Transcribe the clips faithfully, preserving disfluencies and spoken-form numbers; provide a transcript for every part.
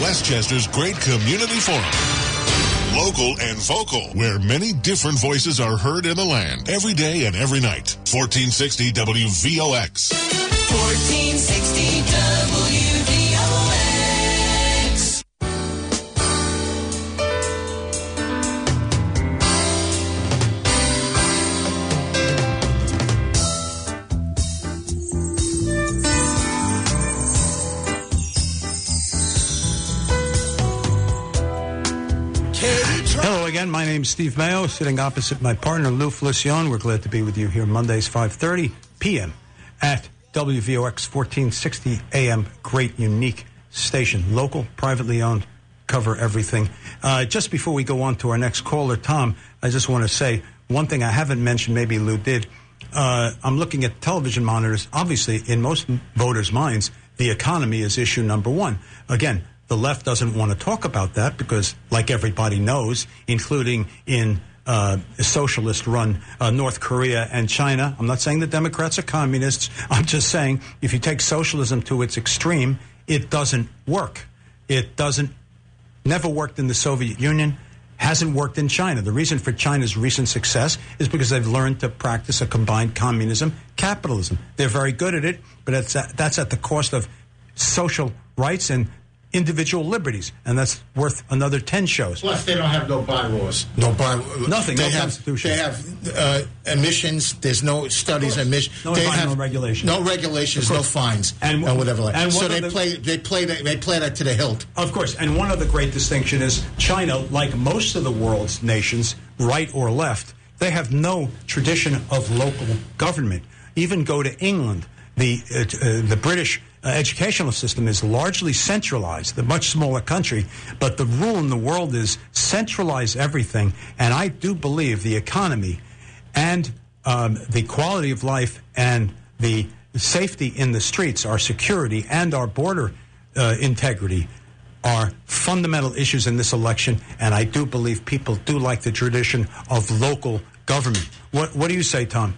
Westchester's great community forum. Local and vocal, where many different voices are heard in the land, every day and every night. fourteen sixty W V O X. fourteen sixty W V O X. Hello again. My name's Steve Mayo, sitting opposite my partner, Lou Felicione. We're glad to be with you here Mondays, five thirty p.m. at W V O X fourteen sixty A M. Great, unique station. Local, privately owned, cover everything. Uh, just before we go on to our next caller, Tom, I just want to say one thing I haven't mentioned, maybe Lou did. Uh, I'm looking at television monitors. Obviously, in most voters' minds, the economy is issue number one. Again, the left doesn't want to talk about that because, like everybody knows, including in uh, socialist-run uh, North Korea and China, I'm not saying the Democrats are communists. I'm just saying if you take socialism to its extreme, it doesn't work. It doesn't, never worked in the Soviet Union, hasn't worked in China. The reason for China's recent success is because they've learned to practice a combined communism, capitalism. They're very good at it, but that's at, that's at the cost of social rights and individual liberties, and that's worth another ten shows. Plus, they don't have no bylaws. No bylaws. Nothing. They no have, constitution. They have uh, emissions. There's no studies on emissions. No they environmental have regulations. No regulations. No fines. And or whatever. Like. And so they the, play. They play. That, they play that to the hilt. Of course. And one other great distinction is China, like most of the world's nations, right or left, they have no tradition of local government. Even go to England. The uh, uh, the British uh, educational system is largely centralized, a much smaller country, but the rule in the world is centralize everything, and I do believe the economy and um, the quality of life and the safety in the streets, our security and our border uh, integrity are fundamental issues in this election, and I do believe people do like the tradition of local government. What, what do you say, Tom?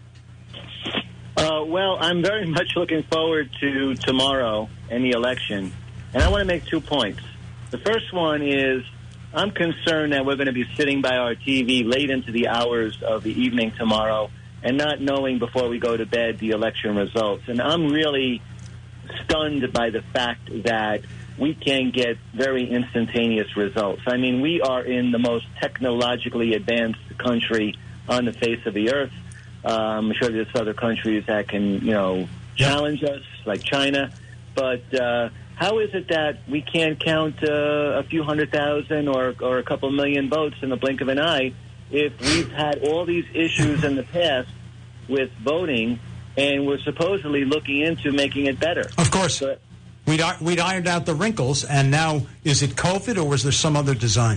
Uh, well, I'm very much looking forward to tomorrow and the election. And I want to make two points. The first one is I'm concerned that we're going to be sitting by our T V late into the hours of the evening tomorrow and not knowing before we go to bed the election results. And I'm really stunned by the fact that we can get very instantaneous results. I mean, we are in the most technologically advanced country on the face of the earth. Um, I'm sure there's other countries that can, you know, challenge us, like China. But uh, how is it that we can't count uh, a few hundred thousand or, or a couple million votes in the blink of an eye if we've had all these issues in the past with voting and we're supposedly looking into making it better? Of course. But, we'd, we'd ironed out the wrinkles, and now is it COVID or was there some other design?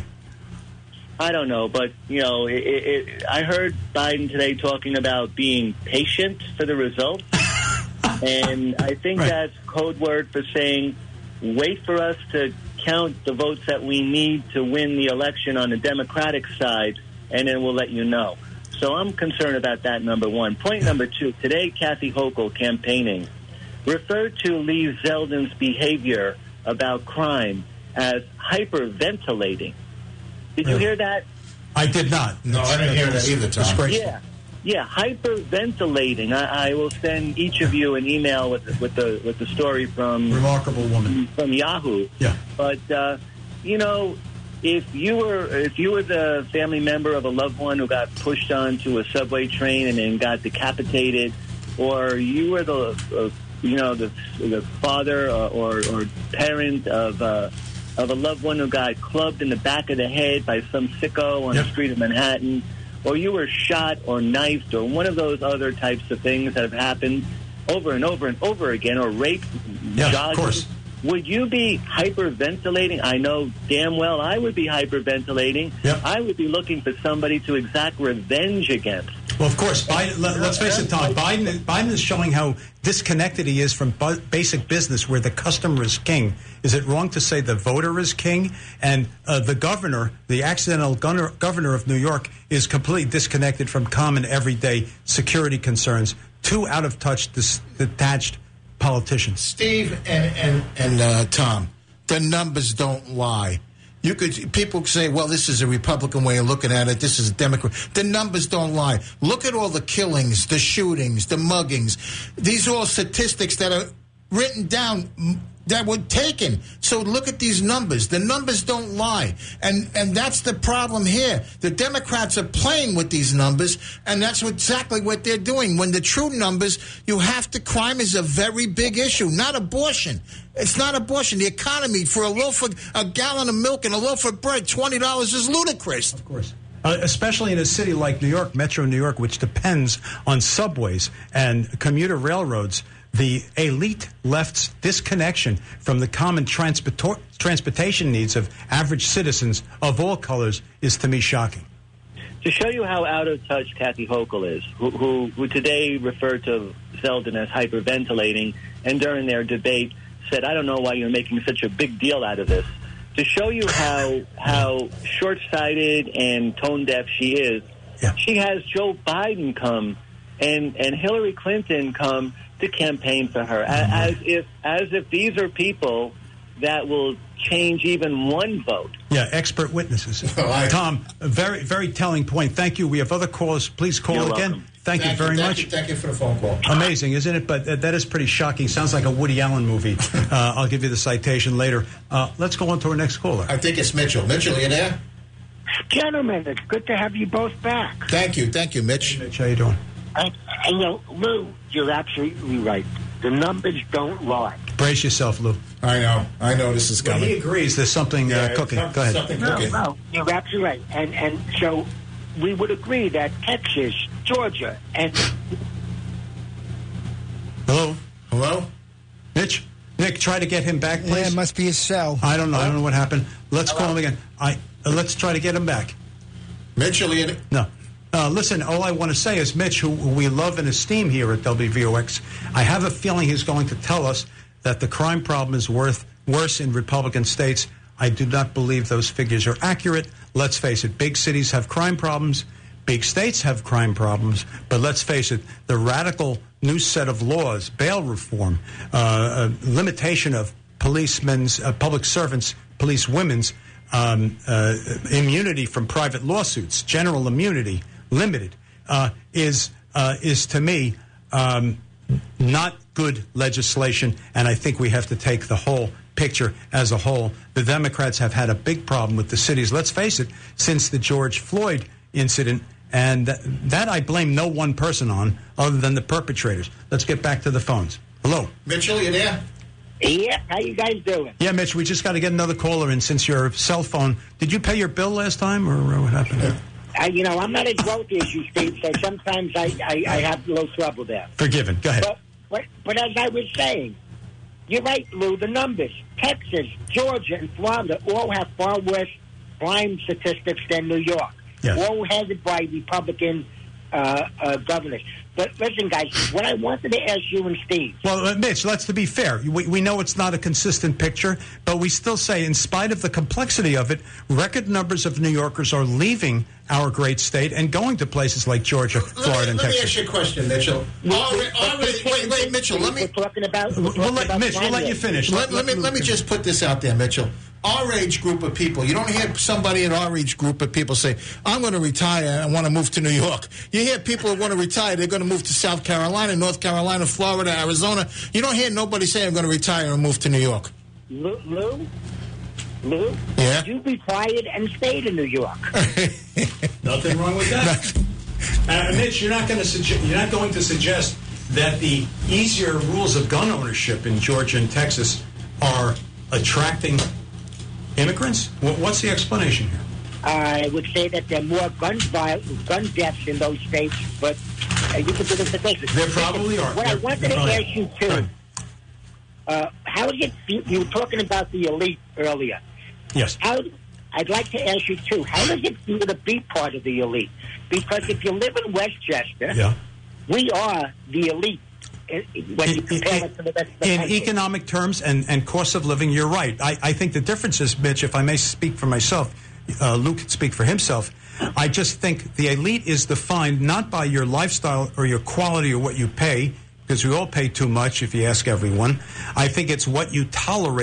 I don't know, but, you know, it, it, I heard Biden today talking about being patient for the results, and I think right. that's code word for saying wait for us to count the votes that we need to win the election on the Democratic side, and then we'll let you know. So I'm concerned about that, number one. Point number two, today Kathy Hochul, campaigning, referred to Lee Zeldin's behavior about crime as hyperventilating. Did you hear that? I did not. No, I didn't hear that either, Tom. Yeah, yeah, hyperventilating. I, I will send each of you an email with the, with the with the story from remarkable woman from Yahoo. Yeah, but uh, you know, if you were if you were the family member of a loved one who got pushed onto a subway train and then got decapitated, or you were the uh, you know the the father or or, or parent of. Uh, of a loved one who got clubbed in the back of the head by some sicko on yep. the street of Manhattan, or you were shot or knifed or one of those other types of things that have happened over and over and over again, or rape, yeah, jogging, of course. Would you be hyperventilating? I know damn well I would be hyperventilating. Yep. I would be looking for somebody to exact revenge against. Well, of course, Biden, let, let's face it, Tom. Biden, Biden is showing how disconnected he is from bu- basic business, where the customer is king. Is it wrong to say the voter is king? And uh, the governor, the accidental gunner, governor of New York, is completely disconnected from common everyday security concerns. Two out of touch, dis- detached politicians. Steve and and, and uh, Tom, The numbers don't lie. You could people say, well, this is a Republican way of looking at it. This is a Democrat. The numbers don't lie. Look at all the killings, the shootings, the muggings. These are all statistics that are written down that were taken. So look at these numbers. The numbers don't lie. And and that's the problem here. The Democrats are playing with these numbers, and that's exactly what they're doing. When the true numbers, you have to, crime is a very big issue, not abortion. It's not abortion. The economy for a loaf of, a gallon of milk and a loaf of bread, twenty dollars is ludicrous. Of course. Uh, especially in a city like New York, Metro New York, which depends on subways and commuter railroads. The elite left's disconnection from the common transport- transportation needs of average citizens of all colors is, to me, shocking. To show you how out of touch Kathy Hochul is, who, who, who today referred to Zeldin as hyperventilating, and during their debate said, I don't know why you're making such a big deal out of this. To show you how how short-sighted and tone-deaf she is, yeah. She has Joe Biden come and, and Hillary Clinton come to campaign for her, mm-hmm. as if as if these are people that will change even one vote. Yeah, expert witnesses. Oh, I, Tom, a very, very telling point. Thank you. We have other callers. Please call You're again. welcome. Thank, thank you very you, thank much. You, thank you for the phone call. Amazing, isn't it? But uh, that is pretty shocking. Sounds like a Woody Allen movie. Uh, I'll give you the citation later. Uh, let's go on to our next caller. I think it's Mitchell. Mitchell, are you there? Gentlemen, it's good to have you both back. Thank you. Thank you, Mitch. Mitch, how you doing? And, and you know, Lou, you're absolutely right. The numbers don't lie. Brace yourself, Lou. I know. I know this is Well, coming. he agrees there's something uh, Yeah, cooking. some- Go ahead. Something No, cooking. no, you're absolutely right. And and so we would agree that Texas, Georgia, and Hello? Hello? Mitch? Nick, try to get him back, please. Yeah, it must be a cell. I don't know. I don't know what happened. Let's call him again. I uh, Let's try to get him back. Mitchell, are you there? No. Uh, listen, all I want to say is, Mitch, who, who we love and esteem here at W V O X, I have a feeling he's going to tell us that the crime problem is worth, worse in Republican states. I do not believe those figures are accurate. Let's face it, big cities have crime problems. Big states have crime problems. But let's face it, the radical new set of laws, bail reform, uh, uh, limitation of policemen's, uh, public servants, police women's um, uh, immunity from private lawsuits, general immunity, limited, uh, is uh, is to me um, not good legislation, and I think we have to take the whole picture as a whole. The Democrats have had a big problem with the cities, let's face it, since the George Floyd incident, and that, that I blame no one person on other than the perpetrators. Let's get back to the phones. Hello. Mitchell, you there? yeah, how you guys doing? Yeah, Mitch, we just got to get another caller in since your cell phone. Did you pay your bill last time, or uh, what happened? I, you know, I'm not as wealthy as you, Steve, so sometimes I, I, I have a little trouble there. Forgiven. Go ahead. But, but, but as I was saying, you're right, Lou, the numbers. Texas, Georgia, and Florida all have far worse crime statistics than New York. Yes. All headed by Republican uh, uh, governors. But listen, guys, what I wanted to ask you and Steve. Well, uh, Mitch, let's to be fair. We, we know it's not a consistent picture, but we still say, in spite of the complexity of it, record numbers of New Yorkers are leaving our great state and going to places like Georgia, Florida, let me, and let me Texas. ask you a question, Mitchell. Already, already, wait, wait, Mitchell, let me... We're talking about... We're We'll talking let, about Mitch, we'll let you finish. Let, let me let me just put this out there, Mitchell. Our age group of people, you don't hear somebody in our age group of people say, I'm going to retire and want to move to New York. You hear people who want to retire, they're going to move to South Carolina, North Carolina, Florida, Arizona. You don't hear nobody say, I'm going to retire and move to New York. Lou, Lou, Lou, Yeah? you retired and stayed in New York. Nothing wrong with that. Uh, Mitch, you're not going to suggest you're not going to suggest that the easier rules of gun ownership in Georgia and Texas are attracting immigrants? Wh- What's the explanation here? I would say that there are more gun viol- gun deaths in those states, but uh, you can do this in Texas. There probably are. What I There- wanted to there probably ask you are. too, Right. uh, how is it? You, you were talking about the elite earlier. Yes. How? I'd like to ask you too. How does it feel to be part of the elite? Because if you live in Westchester, Yeah. we are the elite. uh, When you compare it to the rest of the In country. economic terms and, and cost of living, you're right. I, I think the difference is, Mitch, if I may speak for myself, uh, Luke can speak for himself. I just think the elite is defined not by your lifestyle or your quality or what you pay, because we all pay too much if you ask everyone. I think it's what you tolerate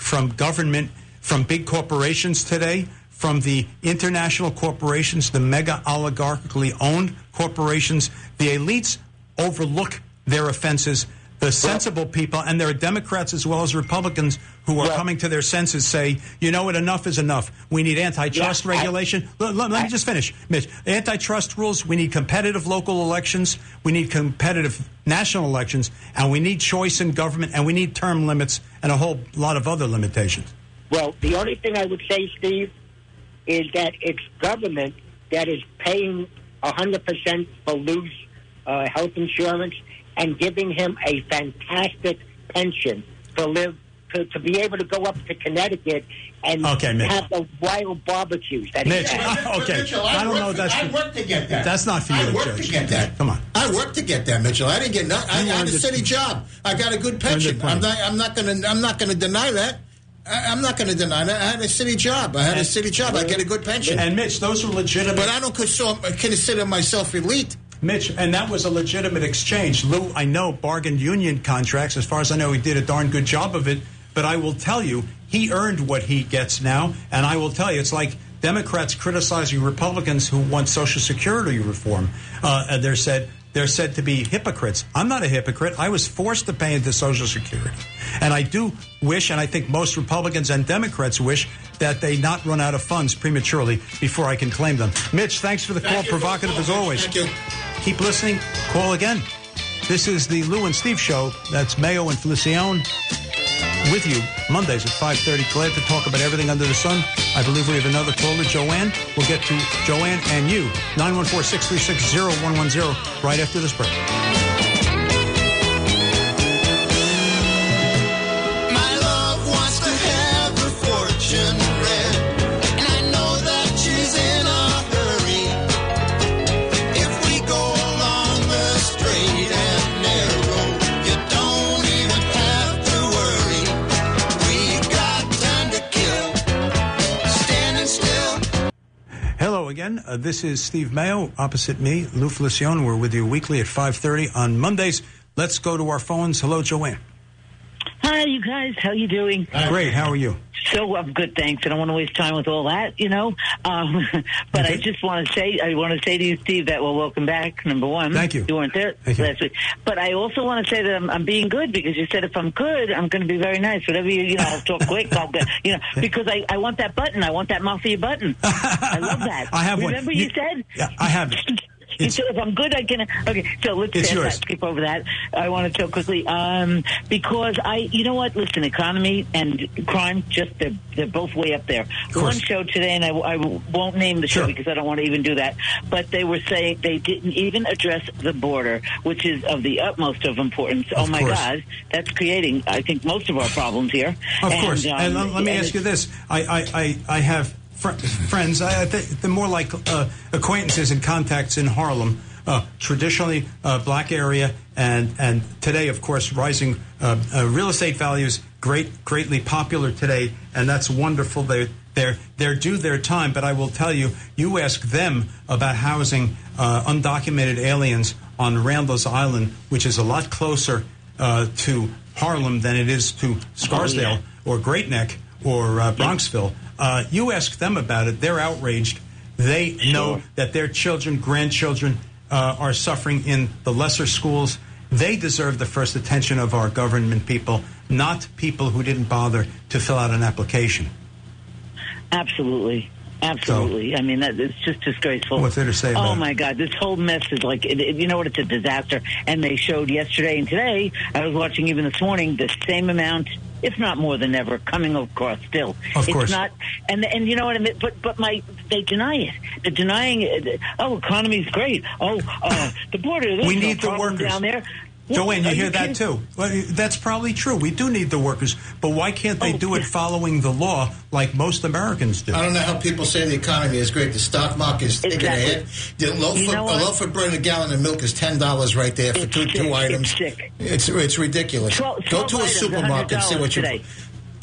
from government, from big corporations today, from the international corporations, the mega oligarchically owned corporations. The elites overlook their offenses. The sensible people, and there are Democrats as well as Republicans who are well, coming to their senses, say, you know what, enough is enough. We need antitrust yeah, regulation. I, let, let, let I, me just finish, Mitch. Antitrust rules, we need competitive local elections, we need competitive national elections, and we need choice in government, and we need term limits and a whole lot of other limitations. Well, the only thing I would say, Steve, is that it's government that is paying one hundred percent for Lou's uh, health insurance and giving him a fantastic pension to live, to, to be able to go up to Connecticut and okay, have the wild barbecues that Mitch, he has. uh, okay. Mitchell, I, I don't know. For, That's I worked to get that. That's not for you I to worked judge. to get that. Come on. I worked to get that, Mitchell. I didn't get nothing. I, I had a city job. I got a good pension. I'm not. I'm not going to. I'm not going to deny that. I, I'm not going to deny that. I had a city job. I had a city job. I get a good pension. And Mitch, those are legitimate. But I don't consider, consider myself elite. Mitch, and that was a legitimate exchange. Lou, I know, bargained union contracts. As far as I know, he did a darn good job of it. But I will tell you, he earned what he gets now. And I will tell you, it's like Democrats criticizing Republicans who want Social Security reform. Uh, and they're said they're said to be hypocrites. I'm not a hypocrite. I was forced to pay into Social Security. And I do wish, and I think most Republicans and Democrats wish, that they not run out of funds prematurely before I can claim them. Mitch, thanks for the call. Provocative as always. Thank you. Keep listening. Call again. This is the Lou and Steve Show. That's Mayo and Felicione with you Mondays at five thirty. Glad to talk about everything under the sun. I believe we have another caller, Joanne. We'll get to Joanne and you. nine one four, six three six, zero one one zero right after this break. My love wants to have her fortune read, and I know that she's in a hurry. If we go along the straight and narrow, you don't even have to worry. We got time to kill, standing still. Hello again. Uh, this is Steve Mayo. Opposite me, Lou Felicione. We're with you weekly at five thirty on Mondays. Let's go to our phones. Hello, Joanne. Hi, you guys. How you doing? Great. How are you? So I'm good, thanks. I don't want to waste time with all that, you know. Um, but Okay. I just want to say, I want to say to you, Steve, that well, welcome back. Number one, Thank you. You weren't there Thank you. last week. But I also want to say that I'm, I'm being good because you said if I'm good, I'm going to be very nice. Whatever you, you know, I'll talk quick. I'll get, you know, because I, I want that button. I want that mafia button. I love that. I have one. Remember you, You- said? Yeah, I have it. You It's- said if I'm good, I can. Okay, so let's It's pass yours. that, skip over that. I want to talk quickly um, because I, you know what? Listen, economy and crime, just they're, they're both way up there. course. One show today, and I, I won't name the show Sure. because I don't want to even do that. But they were saying they didn't even address the border, which is of the utmost of importance. Of oh my course. God, that's creating, I think, most of our problems here. Of and, course. um, and let, let me and ask you it's- this. I, I, I, I have fr- friends, I, I think they're more like uh, acquaintances and contacts in Harlem. Uh, traditionally uh, black area, and and today, of course, rising uh, uh, real estate values, great, greatly popular today, and that's wonderful. They they're they're due their time, but I will tell you, you ask them about housing uh, undocumented aliens on Randall's Island, which is a lot closer uh, to Harlem than it is to Scarsdale or Great Neck or uh, Bronxville. Uh, you ask them about it; they're outraged. They know that their children, grandchildren, Uh, are suffering in the lesser schools. They deserve the first attention of our government people, not people who didn't bother to fill out an application. Absolutely. Absolutely. I mean, that, it's just disgraceful. What's there to say about Oh, it? my God. This whole mess is like, it, it, you know what? It's a disaster. And they showed yesterday and today, I was watching even this morning, the same amount, if not more than ever, coming across still. Of it's course. not, and and you know what I mean? But, but my, they deny it. They're denying it. Oh, economy's great. Oh, uh, the border, there's We no need the problem workers. down there. Well, Joanne, you are hear that kidding? too. Well, that's probably true. We do need the workers, but why can't they Oh, do it yeah. following the law like most Americans do? I don't know how people say the economy is great. The stock market is taking Exactly. a hit. The loaf, You of, know a what? loaf of bread and a gallon of milk is ten dollars right there for It's two sick. two items. It's sick. It's it's ridiculous. Twelve- Go twelve to a items, supermarket and see what you. today.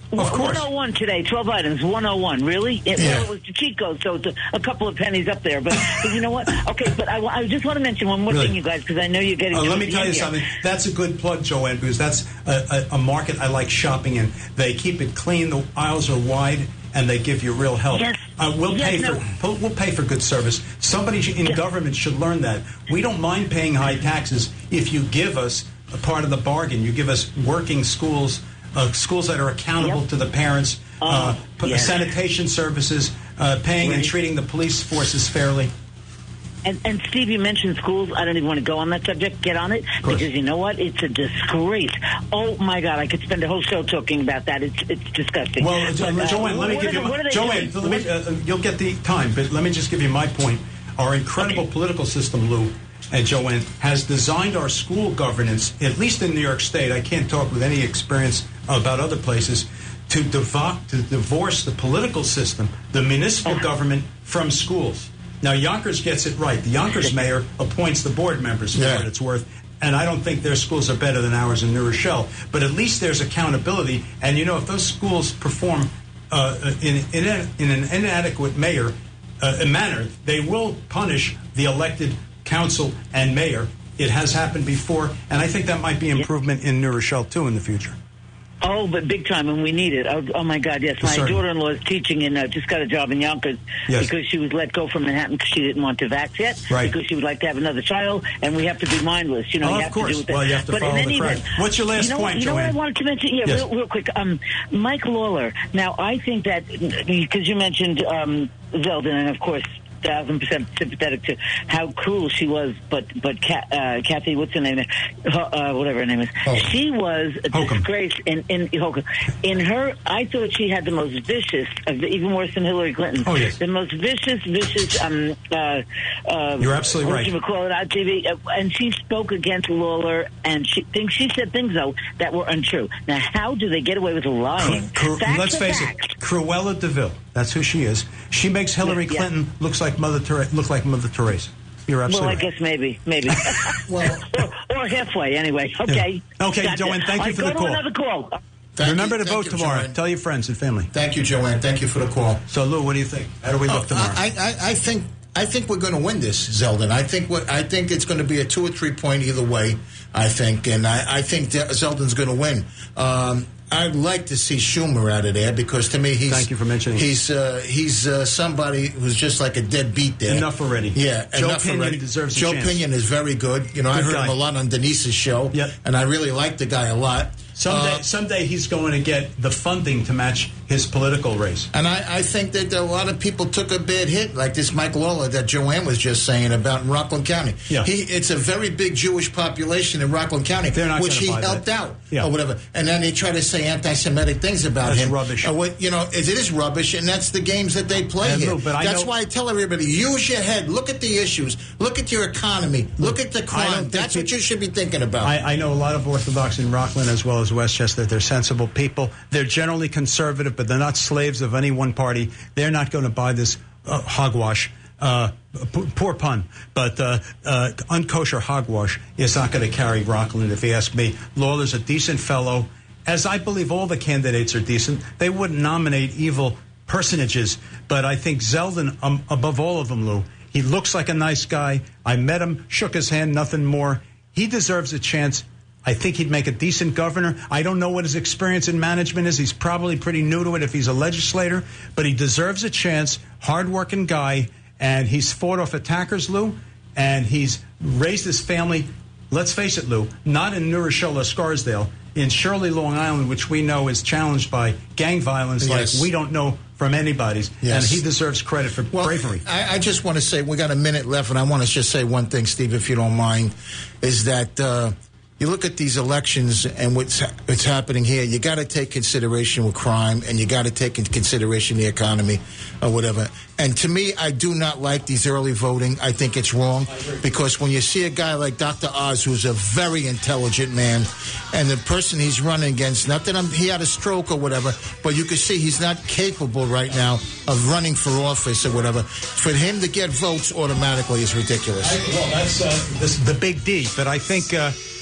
Of course. one oh one today, twelve items, one oh one. Really? It, Yeah. Well, it was the cheat code, so it's a, a couple of pennies up there. But, but you know what? Okay, but I, I just want to mention one more Really? thing, you guys, because I know you're getting Uh, to let the me tell end you here. something. That's a good plug, Joanne, because that's a, a, a market I like shopping in. They keep it clean. The aisles are wide, and they give you real help. Yes. Uh, we'll Yes, pay no. for we'll pay for good service. Somebody in Yes. government should learn that. We don't mind paying high taxes if you give us a part of the bargain. You give us working schools, uh, schools that are accountable Yep. to the parents, uh, Uh, p- yes. sanitation services, uh, paying and Right. treating the police forces fairly. And, and Steve, you mentioned schools. I don't even want to go on that subject. Get on it, course. because you know what? It's a disgrace. Oh my God, I could spend a whole show talking about that. It's it's disgusting. Well, But, Jo- uh, Joanne, let me what give are you they- what are my, they Joanne. doing? Let me, uh, uh, you'll get the time, but let me just give you my point. Our incredible Okay. political system, Lou and Joanne, has designed our school governance, at least in New York State. I can't talk with any experience about other places. To, devo- to divorce the political system, the municipal government, from schools. Now, Yonkers gets it right. The Yonkers mayor appoints the board members, for Yeah. what it's worth. And I don't think their schools are better than ours in New Rochelle. But at least there's accountability. And, you know, if those schools perform uh, in, in, a, in an inadequate mayor uh, manner, they will punish the elected council and mayor. It has happened before. And I think that might be improvement in New Rochelle, too, in the future. Oh, but big time, and we need it. Oh, oh my God, yes. My Sorry. daughter-in-law is teaching and uh, just got a job in Yonkers Yes. because she was let go from Manhattan because she didn't want to vax yet, Right. because she would like to have another child, and we have to be mindless. You know, Oh, you of have course. to do with that. Well, you have to but follow in the any crack. event, What's your last you know, point, you know what I Joanne? wanted to mention? Yeah, Yes. real, real quick. Um, Mike Lawler. Now, I think that, because you mentioned um, Zeldin, and of course, thousand percent sympathetic to how cruel she was, but but Ka- uh, Kathy, what's her name? Uh, whatever her name is, Oh. she was a Hokum. disgrace in in Hokum. In her, I thought she had the most vicious, of the, even worse than Hillary Clinton. Oh, yes. The most vicious, vicious. Um, uh, uh, You're absolutely right. What you call it on T V, uh, and she spoke against Lawler, and she thinks she said things though that were untrue. Now, how do they get away with lying? Cru- Facts let's are face facts. it, Cruella DeVille. That's who she is. She makes Hillary Yeah, yeah. Clinton looks like Mother Ter- look like Mother Teresa. You're Well, absolutely I right. guess maybe, maybe. Well- or, or halfway, anyway. Okay. Yeah. Okay, Gotcha. Joanne, thank you All right, for go the to call. another call. Thank Remember you- to thank vote you, tomorrow. Joanne. Tell your friends and family. Thank you, Joanne. Thank you for the call. So, Lou, what do you think? How do we look tomorrow? I, I, I think I think we're going to win this, Zeldin. I think what I think it's going to be a two or three point either way. I think, and I, I think that Zeldin's going to win. Um, I'd like to see Schumer out of there because to me he's Thank you for mentioning it. he's uh, he's uh, somebody who's just like a deadbeat there. Enough already. Yeah, Joe enough Pinion already. deserves a Joe chance. Pinion is very good. You know, I Good heard guy. him a lot on Denise's show. Yep. And I really like the guy a lot. Someday, Uh, someday he's going to get the funding to match his political race. And I, I think that a lot of people took a bad hit, like this Mike Lawler that Joanne was just saying about in Rockland County. Yeah. He, it's a very big Jewish population in Rockland County, They're not which gonna he buy helped that. out Yeah. or whatever. And then they try to say anti-Semitic things about That's him. rubbish. Uh, what, you know, it, it is rubbish, and that's the games that they play And here. Lou, but I that's know- why I tell everybody, use your head. Look at the issues. Look at your economy. Look at the I don't crime. think That's what peop- you should be thinking about. I, I know a lot of Orthodox in Rockland as well as Westchester. They're sensible people. They're generally conservative, but they're not slaves of any one party. They're not going to buy this uh, hogwash. Uh, p- poor pun, but uh, uh, unkosher hogwash is not going to carry Rockland, if you ask me. Lawler's a decent fellow, as I believe all the candidates are decent. They wouldn't nominate evil personages, but I think Zeldin, um, above all of them, Lou, he looks like a nice guy. I met him, shook his hand, nothing more. He deserves a chance. I think he'd make a decent governor. I don't know what his experience in management is. He's probably pretty new to it if he's a legislator, but he deserves a chance. Hard-working guy, and he's fought off attackers, Lou, and he's raised his family, let's face it, Lou, not in New Rochelle or Scarsdale, in Shirley, Long Island, which we know is challenged by gang violence Yes. like we don't know from anybody's, Yes. and he deserves credit for Well, bravery. I, I just want to say, we got a minute left, and I want to just say one thing, Steve, if you don't mind, is that uh, you look at these elections and what's, what's happening here, you got to take consideration with crime, and you got to take into consideration the economy or whatever. And to me, I do not like these early voting. I think it's wrong because when you see a guy like Doctor Oz, who's a very intelligent man, and the person he's running against, not that I'm, he had a stroke or whatever, but you can see he's not capable right now of running for office or whatever. For him to get votes automatically is ridiculous. Well, that's uh, this, the big D. But I think uh,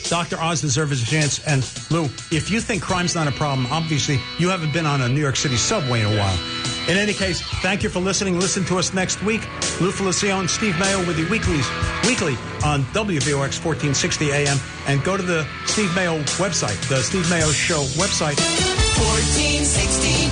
Doctor Oz deserves a chance. And Lou, if you think crime's not a problem, obviously you haven't been on a New York City subway in a while. In any case, thank you for listening. Listen to us next week. Lou Felicione, Steve Mayo with you weeklies, weekly on W V O X fourteen sixty A M. And go to the Steve Mayo website, the Steve Mayo Show website. fourteen sixty